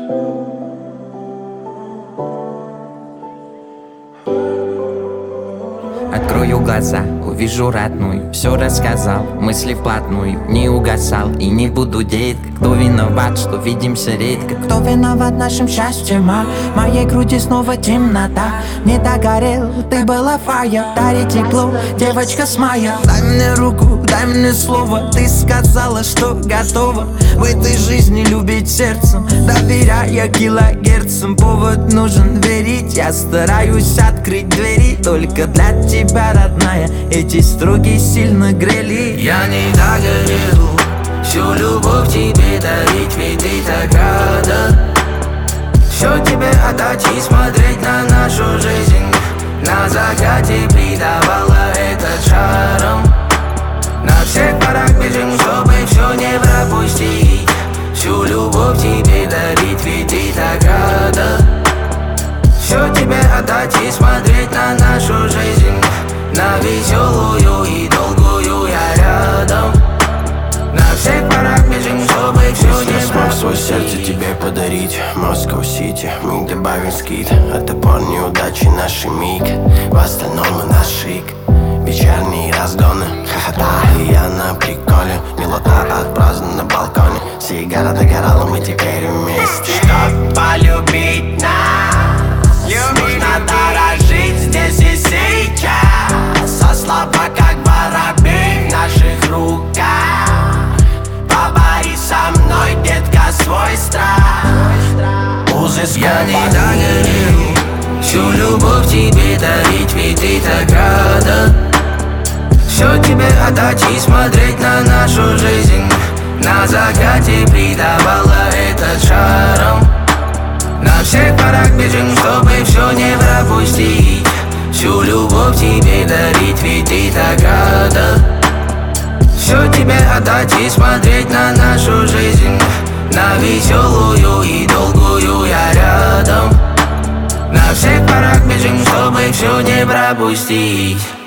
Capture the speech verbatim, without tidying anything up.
Открою глаза, увижу родную, все рассказал, мысли вплотную, не угасал и не буду детка. Кто виноват, что видимся редко? Кто виноват нашим счастьем, а? В моей груди снова темнота. Не догорел, ты была фая. Дари тепло, девочка с мая. Дай мне руку, дай мне слово. Ты сказала, что готова в этой жизни любить сердцем, доверяя килогерцам. Повод нужен верить, я стараюсь открыть двери только для тебя, родная. Эти строки сильно грели. Я не догорел, всю любовь тебе дарить, ведь ты так рада. Все тебе отдать и смотреть на нашу жизнь. На закате придавала этот шаром. На всех парах бежим, чтобы все не пропустить. Всю любовь тебе дарить, ведь ты так рада. Все тебе отдать и смотреть на нашу жизнь. На веселую и долгую я рядом. На всех парах бежим, чтобы все не пропустить. Смог свое сердце тебе подарить. Москва-Сити, мы добавим скид. Это пор неудачи наши миг. В остальном мы наш шик. Вечерние разгоны, хохота, и я на приколе. Милота от праздника на балконе. Сигара догорала, мы теперь вместе. Чтоб полюбить нас, нужно дорожить здесь и сейчас. А слабо как воробей в наших руках. Побори со мной, детка, свой страх. Я не догорел, всю любовь тебе дарить, ведь ты так рада. Все тебе отдать и смотреть на нашу жизнь. На закате придавала этот шаром. На всех парах бежим, чтобы все не пропустить. Всю любовь тебе дарить, ведь ты так рада. Все тебе отдать и смотреть на нашу жизнь. На веселую и долгую я рядом. На всех парах бежим, чтобы все не пропустить.